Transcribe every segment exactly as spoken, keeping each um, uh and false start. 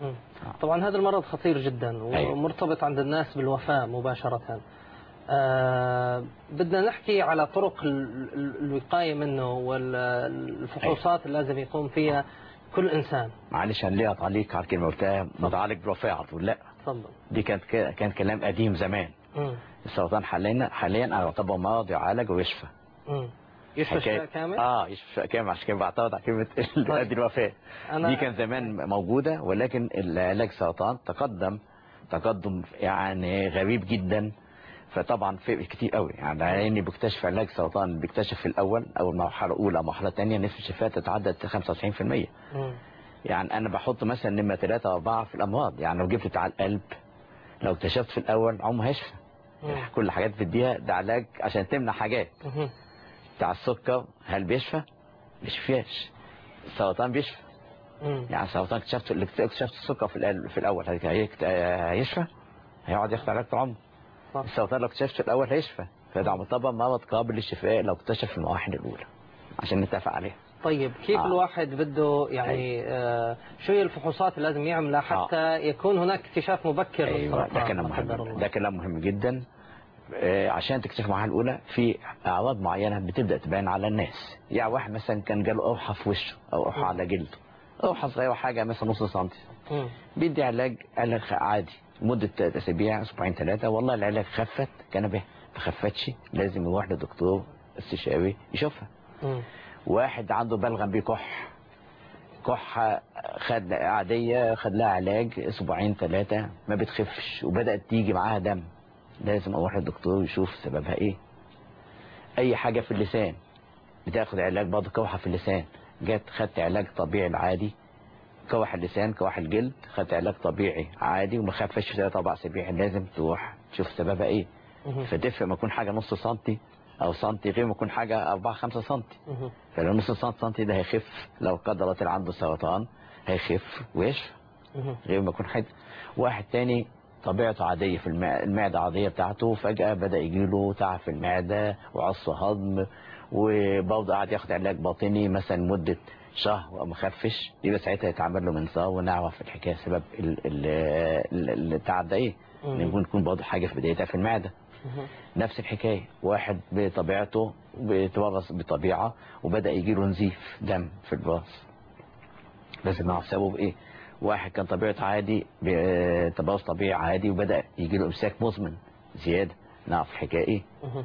مم. طبعا هذا المرض خطير جدا ومرتبط عند الناس بالوفاة مباشرة. آه بدنا نحكي على طرق الوقاية منه والفحوصات اللي لازم يقوم فيها كل إنسان. معلش أنا ليه أتعليق على الكلمة قلتها متعالج بالوفاة على طول؟ لا، تفضل. دي كانت كان كلام قديم زمان. مم. السرطان حاليا حاليا أنا يعتبر مرض يعالج ويشفى. مم. يشفى شفاء كامل؟ اه يشفى شفاء كامل، عشان كده بعترض على كلمة ادي الوفاة. دي كان زمان موجودة، ولكن العلاج سرطان تقدم تقدم يعني غريب جدا. فطبعا في كتير قوي يعني لاني بكتشف علاج سرطان بيكتشف في الاول او مرحله اولى او مرحله ثانيه نسبه الشفاء تتعدى خمسة وتسعين بالمية. يعني انا بحط مثلا نمره ثلاثة او أربعة في الامراض. يعني لو جبت بتاع القلب لو اكتشفت في الاول عمره هيشفى. كل حاجات بتديها ده علاج عشان تمنع حاجات. بتاع السكر هل بيشفى؟ بيشفيش. السرطان بيشفى. يعني السرطان اكتشفت اكتشفت السكر في في الاول هيشفى؟ هيقعد ياخد علاج طول عمره. السرطان لو اكتشفت في الاول هيشفى، فده طبعا مرض قابل للشفاء لو اكتشف في المراحل الاولى عشان نتفق عليها. طيب كيف آه. الواحد بده يعني آه شو هي الفحوصات اللي لازم يعملها حتى آه. يكون هناك اكتشاف مبكر أيوة للسرطان؟ ده كلام مهم، ده كلام مهم جدا. آه عشان تكتشف المراحل الاولى في اعراض معينه بتبدا تبان على الناس. يعني واحد مثلا كان جاله قرحه في وشه او قرحه على جلده، قرحه صغيره حاجه مثلا نص سنتي، بيدي علاج علاج عادي مدة ثلاث أسابيع أسبوعين ثلاثة، والله العلاج خفت كان به، ما خفتش لازم يروح لدكتور استشاري يشوفها. م. واحد عنده بلغم بيكح، كحة خد عادية خد لها علاج أسبوعين ثلاثة ما بتخفش وبدأت تيجي معاها دم، لازم أروح للدكتور يشوف سببها إيه. أي حاجة في اللسان بتاخد علاج برضه، كوحة في اللسان جت خدت علاج طبيعي العادي، كوح اللسان كوح الجلد خدت علاج طبيعي عادي وما خفش في ثلاث اربع اسابيع، لازم تروح تشوف سببها ايه. فتفرق ما يكون حاجه نص سنتي او سنتي غير ما يكون حاجه أربعة خمسة سنتي. فلو نص سنتي سنتي ده هيخف، لو قدر الله عنده سرطان هيخف ويشفى غير ما يكون حاجه. واحد تاني طبيعته عاديه في المعده عاديه بتاعته، فجاه بدا يجيله تعب في المعده وعص هضم وبرضه قاعد ياخد علاج باطني مثلا مده شهر وما خفش، يبقى ساعتها يتعمل له منظار ونعرف الحكايه سبب التعب ده ايه. يكون يكون برضه حاجه في بدايتها في المعده. نفس الحكايه واحد بطبيعته بيتورث بطبيعه وبدا يجي له نزيف دم في الراس، لازم نعرف سببه ايه. واحد كان طبيعته عادي تبوظ طبيعي عادي وبدا يجي له امساك مزمن زياده، نعرف الحكايه ايه.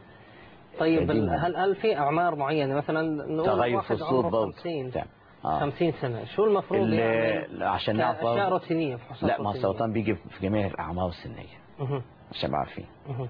طيب هل هل في اعمار معينه مثلا نقول تغير في الصوت برضه آه. خمسين سنة شو المفروض يعمل عشان نعرف اشياء روتينيه؟ لا ما السرطان بيجي في جميع الاعمار السنيه أه. عشان نبقى عارفين.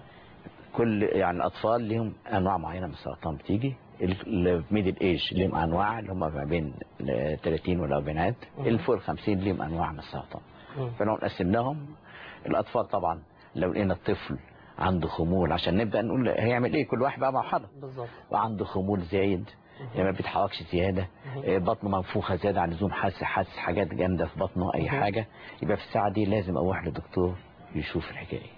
كل يعني الاطفال لهم انواع معينه من السرطان بتيجي، الميدل ايج لهم انواع اللي هم ما بين ثلاثين والاربعينات، اللي فوق ال خمسين لهم انواع من السرطان. فلو قسمناهم الاطفال طبعا لو لقينا الطفل عنده خمول عشان نبدا نقول هيعمل ايه، كل واحد بقى مرحله بالظبط. وعنده خمول زايد يعني ما بيتحركش زياده، بطنه منفوخه زياده عن اللزوم، حاسس حاسس حاجات جامده في بطنه اي حاجه، يبقى في الساعه دي لازم اروح لدكتور يشوف الحكايه.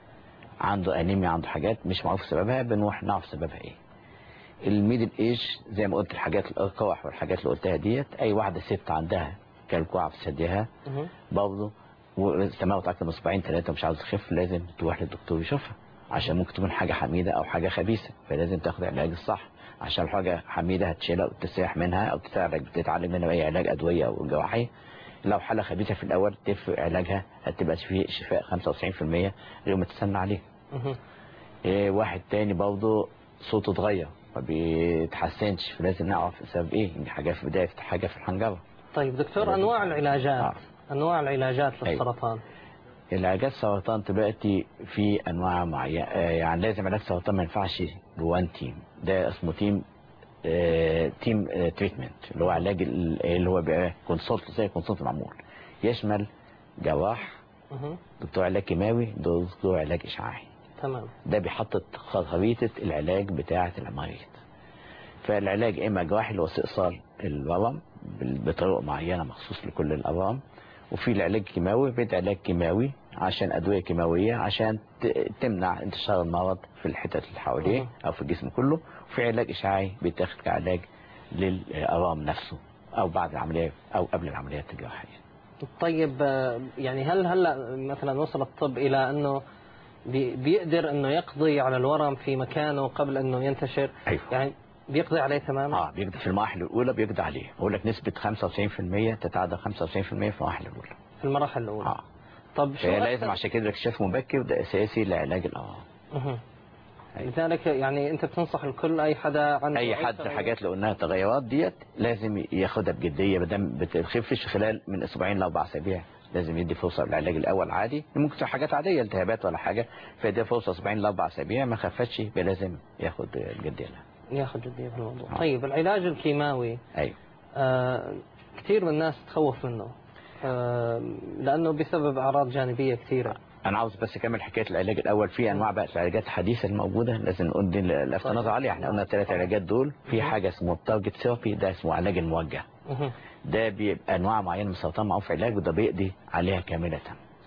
عنده انيميا عنده حاجات مش معروف سببها، بنروح نعرف سببها ايه. الميدل ايج زي ما قلت الحاجات القوح والحاجات اللي قلتها ديت، اي واحده ست عندها كالكوع في ثديها برضه واستمرت اكتر من اسبوعين ثلاثه مش عاوز تخف، لازم تروح للدكتور يشوفها عشان ممكن تكون حاجه حميده او حاجه خبيثه، فلازم تاخد العلاج الصح. عشان حاجه حميده هتشيلها وتستريح منها او تتعالج تتعالج منها باي علاج ادويه او جراحي. لو حاله خبيثه في الاول تفرق علاجها هتبقى فيه شفاء خمسة وتسعين بالمية غير ما تستنى عليه. إيه واحد تاني برضه صوته اتغير ما بيتحسنش، فلازم نعرف السبب ايه، ان حاجه في بدايه حاجه في الحنجره. طيب دكتور انواع العلاجات آه. انواع العلاجات للسرطان. العلاجات السرطان دلوقتي في انواع معينه، يعني لازم علاج السرطان ما ينفعش بوان تيم، ده اسمه تيم آه تيم آه تريتمنت اللي هو علاج اللي هو بقى كونسلت زي كونسلت معمول، يشمل جراح دكتور علاج كيماوي دكتور علاج اشعاعي. تمام. ده بيحطط خريطه العلاج بتاعه المريض. فالعلاج اما جراحي اللي هو استئصال الورم بطرق معينه مخصوص لكل الاورام، وفي العلاج كيماوي بيت علاج كيماوي عشان ادويه كيماويه عشان تمنع انتشار المرض في الحتت اللي حواليه او في الجسم كله، وفي علاج اشعاعي بيتاخد كعلاج للأورام نفسه او بعد العمليه او قبل العمليات الجراحيه. طيب يعني هل هلا مثلا وصل الطب الى انه بيقدر انه يقضي على الورم في مكانه قبل انه ينتشر؟ أيوة. يعني بيقضي عليه تماما؟ اه بيقضي في المراحل الاولى، بيقضي عليه. بقول لك نسبه خمسة وتسعين بالمئة تتعدى خمسة وتسعين بالمئة في المراحل الاولى. في المراحل الاولى. اه طب شو لازم عشان كده الاكتشاف مبكر ده اساسي لعلاج الاورام. اها لذلك يعني انت بتنصح الكل، اي حدا عنده اي حد الحاجات اللي قلناها التغيرات ديت لازم ياخدها بجديه، ما دام بتخفش خلال من اسبوعين لاربع اسابيع لازم يدي فرصه للعلاج الاول عادي. ممكن تكون حاجات عاديه التهابات ولا حاجه، فيدي فرصه اسبوعين لاربع اسابيع، ما خفتش يبقى لازم ياخد الجديه لها. ياخد جديه في الموضوع. آه. طيب العلاج الكيماوي ايوه آه كثير من الناس تخوف منه آه لانه بسبب اعراض جانبيه كثيره. انا عاوز بس اكمل حكايه العلاج الاول. في انواع بقى العلاجات الحديثه الموجوده لازم نقول دي لفت نظر عليها. احنا قلنا الثلاث علاجات دول، في حاجه اسمه التارجت ثيرابي، ده اسمه علاج الموجه. ده بيبقى انواع معينه من السرطان معروف علاج، وده بيقضي عليها كامله.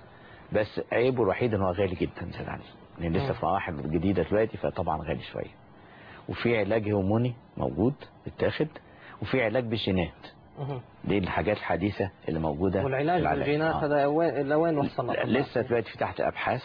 بس عيبه الوحيد ان هو غالي جدا زي يعني لان لسه في مراحل جديده دلوقتي، فطبعا غالي شويه. وفي علاج هرموني موجود بيتاخد، وفي علاج بالجينات. دي الحاجات الحديثة اللي موجودة. والعلاج بالجينات آه. هذا لوين وصل؟ لسه دلوقتي في تحت أبحاث،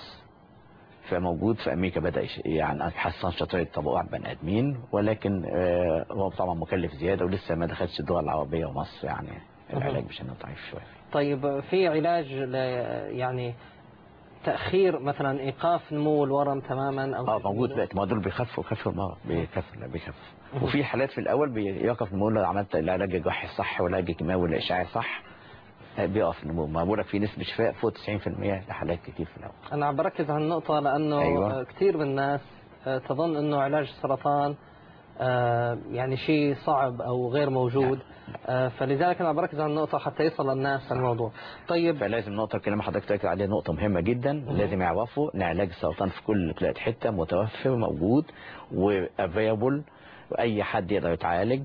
فموجود في أمريكا بدأ يعني أبحاث تنشيطية طبقات بني آدمين، ولكن آه هو طبعا مكلف زيادة ولسه ما دخلش الدول العربية ومصر، يعني العلاج بالجينات ضعيف شوية. طيب في علاج يعني تأخير مثلا إيقاف نمو الورم تماما أو اه موجود دلوقتي، ما دول بيخفوا بيخفوا المرض بيخفوا لا بيخفوا. وفي حالات في الأول بيوقف نمو لو عملت العلاج الجراحي صح والعلاج الكيماوي والإشعاعي صح بيقف النمو. ما بقول لك في نسبة شفاء فوق تسعين بالمئة لحالات كتير في الأول. أنا عم بركز على النقطة لأنه أيوة. كثير من الناس تظن إنه علاج السرطان يعني شيء صعب أو غير موجود، لا. فلذلك أنا بركز على النقطة حتى يصل الناس الموضوع. طيب فلازم نقطة الكلام حضرتك تأكد عليها، نقطة مهمة جدا. م- لازم يعرفوا إن علاج السرطان في كل بلاد حتة متوفر موجود وافيلابل، وأي حد يقدر يتعالج،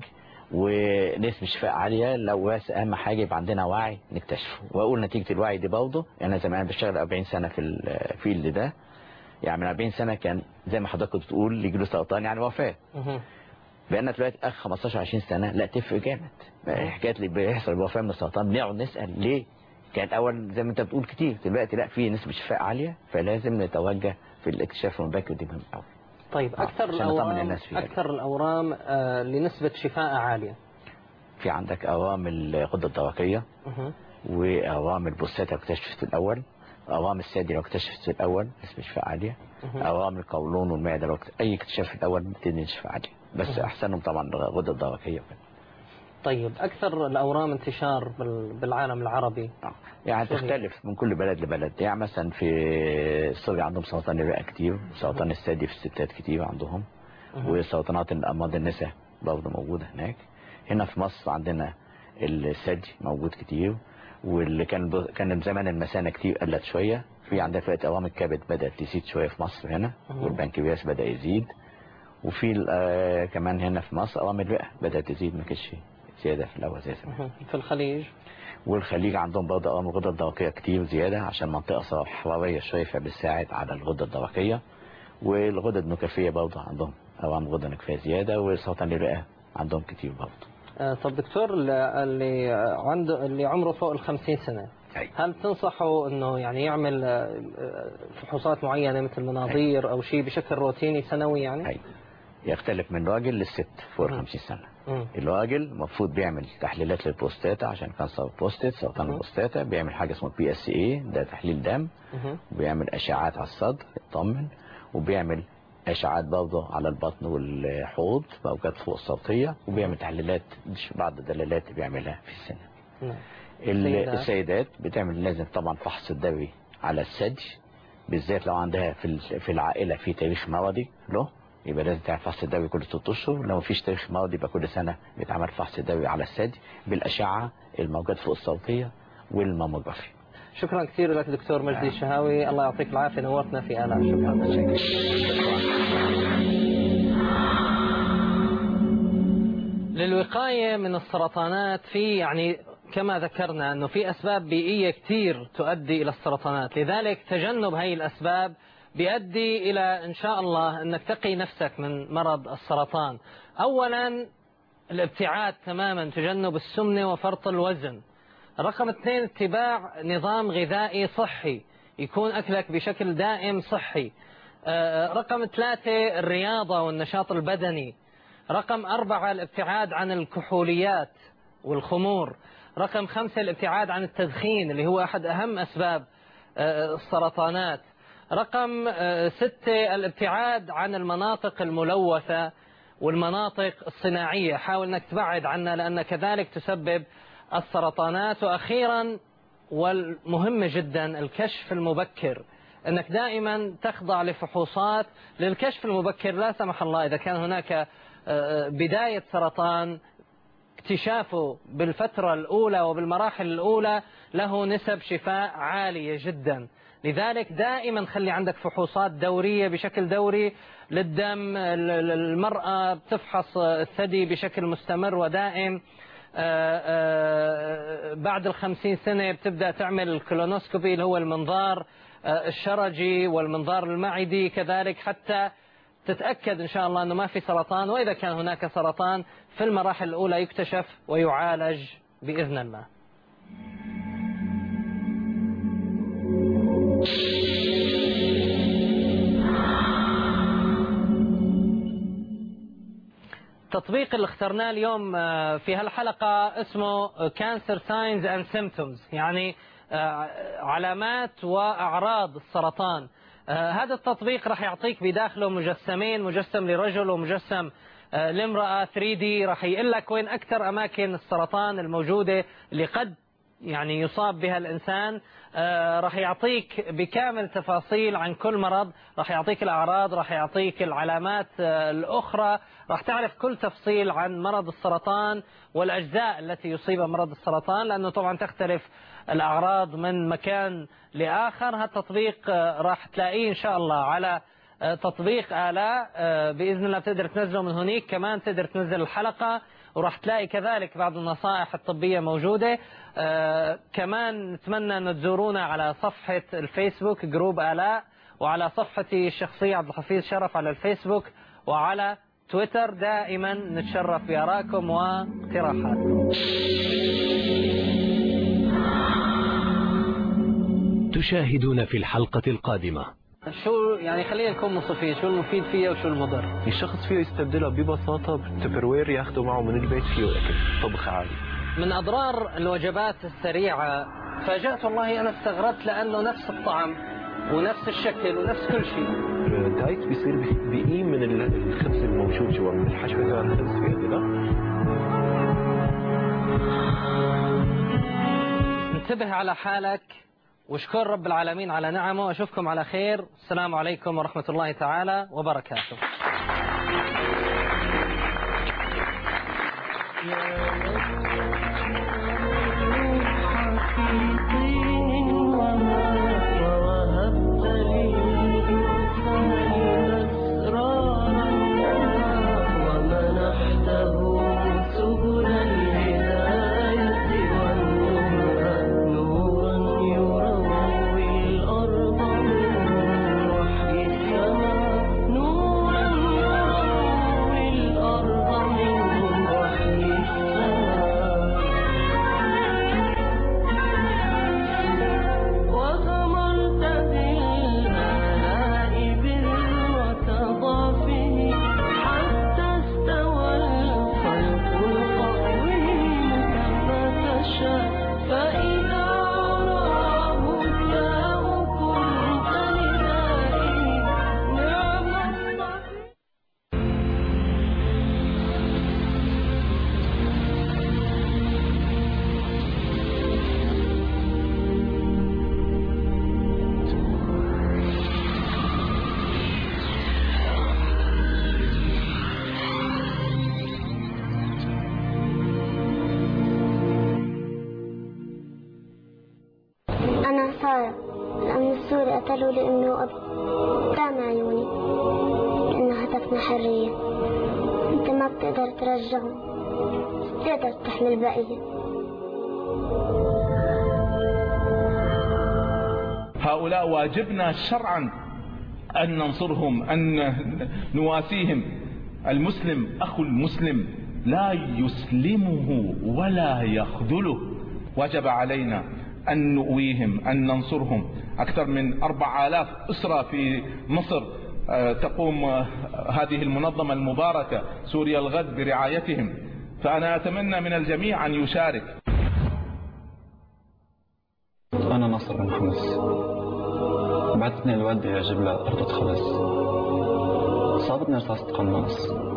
ونسبة شفاء عالية. لو بس أهم حاجة يبقى عندنا وعي نكتشفه. وأقول نتيجة الوعي دي برضه، يعني أنا زمان بشتغل أربعين سنة في الفيلد ده، يعني من أربعين سنة كان زي ما حضرتك بتقول اللي يجيله سرطان يعني وفاة. بقينا دلوقتي اخ خمستاشر عشرين سنه لا تفرق جامد. حكايه اللي بيحصل الوفاه من السرطان بنقعد نسال ليه؟ كان اول زي ما انت بتقول كتير، دلوقتي لا في نسبه شفاء عاليه، فلازم نتوجه في الاكتشاف المبكر، دي مهم قوي. طيب اكثر آه الاورام اكثر الاورام آه لنسبه شفاء عاليه. في عندك اورام الغده الدرقيه واورام البروستاتا لو اكتشفت في الاول، اورام الثدي لو اكتشفت في الاول نسبه شفاء عاليه، اورام القولون والمعده لو اي اكتشاف في الاول بتدي شفاء عاليه، بس احسنهم طبعا الغده الدرقيه. طيب اكثر الاورام انتشار بالعالم العربي آه. يعني تختلف من كل بلد لبلد. يعني مثلا في سوريا عندهم سرطان الرئه كتير، سرطان الثدي في الستات كتير عندهم، وسرطانات الامراض النساء برضه موجوده هناك. هنا في مصر عندنا الثدي موجود كتير، واللي كان ب... كان زمان المثانه كتير قلت شويه. في عندنا دلوقتي اورام الكبد بدات تزيد شويه في مصر هنا، والبنكرياس بدا يزيد. وفي آه كمان هنا في مصر اورام الرئه بدات تزيد، ما كانتش زياده في الاول زي زمان. في الخليج والخليج عندهم برضه اورام الغده الدرقيه كتير زياده، عشان منطقه حراريه شويه فبتساعد على الغده الدرقيه. والغده النكفيه برضه عندهم اورام الغده النكفيه زياده، وسرطان الرئه عندهم كتير برضه. آه طب دكتور اللي عنده اللي عمره فوق ال خمسين سنه، أي. هل تنصحه انه يعني يعمل فحوصات معينه مثل مناظير أي. او شيء بشكل روتيني سنوي يعني؟ أي. يختلف من راجل للست فوق ال خمسين سنه. م. الراجل المفروض بيعمل تحليلات للبروستاتا عشان كانسر البروستات، سرطان البروستاتا، بيعمل حاجه اسمها بي اس اي، ده تحليل دم، وبيعمل اشعاعات على الصدر يطمن، وبيعمل اشعاعات برضه على البطن والحوض موجات فوق الصوتيه، وبيعمل تحليلات بعض الدلالات بيعملها في السن. نعم. السيدات بتعمل لازم طبعا فحص الدوري على الثدي، بالذات لو عندها في في العائله في تاريخ مرضي له، يبقى لازم تعمل فحص الدوري كل ست اشهر. لو مفيش تاريخ مرضي يبقى كل سنه بيتعمل فحص الدوري على الثدي بالاشعه الموجات فوق الصوتيه والماموجرافي. شكرا كثير لك دكتور مجدي الشهاوي، الله يعطيك العافيه، نورتنا في آلاف. شكرا. للوقايه من السرطانات في يعني كما ذكرنا انه في اسباب بيئيه كثير تؤدي الى السرطانات، لذلك تجنب هذه الاسباب بيؤدي الى ان شاء الله انك تقي نفسك من مرض السرطان. اولا الابتعاد تماما، تجنب السمنه وفرط الوزن. رقم اثنين اتباع نظام غذائي صحي، يكون أكلك بشكل دائم صحي. رقم ثلاثة الرياضة والنشاط البدني. رقم أربعة الابتعاد عن الكحوليات والخمور. رقم خمسة الابتعاد عن التدخين اللي هو أحد أهم أسباب السرطانات. رقم ستة الابتعاد عن المناطق الملوثة والمناطق الصناعية، حاول أنك تبعد عنها لأن كذلك تسبب السرطانات. وأخيرا والمهم جدا الكشف المبكر، أنك دائما تخضع لفحوصات للكشف المبكر. لا سمح الله إذا كان هناك بداية سرطان، اكتشافه بالفترة الأولى وبالمراحل الأولى له نسب شفاء عالية جدا. لذلك دائما خلي عندك فحوصات دورية بشكل دوري للدم. المرأة بتفحص الثدي بشكل مستمر ودائم. بعد الخمسين سنة بتبدأ تعمل الكولونوسكوبي اللي هو المنظار الشرجي والمنظار المعدي كذلك، حتى تتأكد إن شاء الله أنه ما في سرطان، وإذا كان هناك سرطان في المراحل الأولى يكتشف ويعالج بإذن الله. التطبيق اللي اخترناه اليوم في هالحلقة اسمه Cancer Signs and Symptoms، يعني علامات وأعراض السرطان. هذا التطبيق راح يعطيك بداخله مجسمين، مجسم لرجل ومجسم لامرأة ثري دي، راح يقول لك وين أكثر أماكن السرطان الموجودة اللي قد يعني يصاب بها الإنسان. راح يعطيك بكامل تفاصيل عن كل مرض، راح يعطيك الأعراض، راح يعطيك العلامات الأخرى، راح تعرف كل تفصيل عن مرض السرطان والأجزاء التي يصيبها مرض السرطان، لأنه طبعا تختلف الأعراض من مكان لآخر. هالتطبيق راح تلاقيه إن شاء الله على تطبيق آلاء بإذن الله، بتقدر تنزله من هناك، كمان تقدر تنزل الحلقة وراح تلاقي كذلك بعض النصائح الطبية موجودة. آه كمان نتمنى أن تزورونا على صفحة الفيسبوك جروب آلاء، وعلى صفحتي الشخصية عبد الحفيظ شرف على الفيسبوك، وعلى تويتر. دائما نتشرف بآرائكم واقتراحاتكم. تشاهدون في الحلقة القادمة. شو يعني خلينا نكون منصفين، شو المفيد فيها وشو المضر؟ الشخص فيه يستبدلها ببساطة بالتبروير، ياخده معه من البيت فيه أكل طبخ عادي. من أضرار الوجبات السريعة فاجأت والله، أنا استغربت لأنه نفس الطعم ونفس الشكل ونفس كل شيء. الدايت بيصير بقيم من الخبز الموجود جوا، من الحشوة تبع الخبز في هذا. انتبه على حالك واشكر رب العالمين على نعمه. أشوفكم على خير. السلام عليكم ورحمة الله تعالى وبركاته. الأمن السوري قتلوا لي أمي وأبي قدام عيوني، لأنه هدفنا حرية. أنت ما بتقدر ترجعهم، بتقدر تحمي البقية. هؤلاء واجبنا شرعا أن ننصرهم، أن نواسيهم. المسلم أخو المسلم لا يسلمه ولا يخذله، وجب علينا أن نؤويهم، أن ننصرهم. أكثر من أربع آلاف أسرة في مصر تقوم هذه المنظمة المباركة سوريا الغد برعايتهم، فأنا أتمنى من الجميع أن يشارك. أنا ناصر بن حمص، بعثتني الوالدة أجيب لها أرض خبز، صابتني رصاصة قناص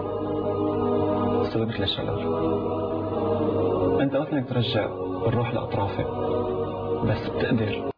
سببت لي شلل. أنت وقت إنك ترجع الروح لأطرافي، بس بتقدر